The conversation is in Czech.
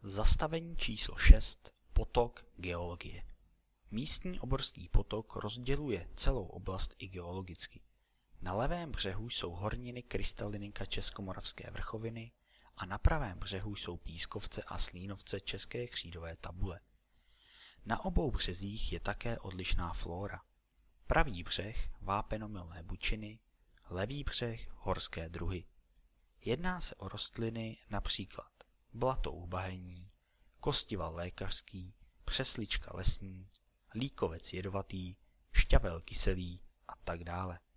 Zastavení číslo 6. Potok geologie. Místní oborský potok rozděluje celou oblast i geologicky. Na levém břehu jsou horniny krystalinika Českomoravské vrchoviny a na pravém břehu jsou pískovce a slínovce České křídové tabule. Na obou březích je také odlišná flóra. Pravý břeh vápenomilné bučiny, levý břeh horské druhy. Jedná se o rostliny například blatou bahení, kostival lékařský, přeslička lesní, líkovec jedovatý, šťavel kyselý a tak dále.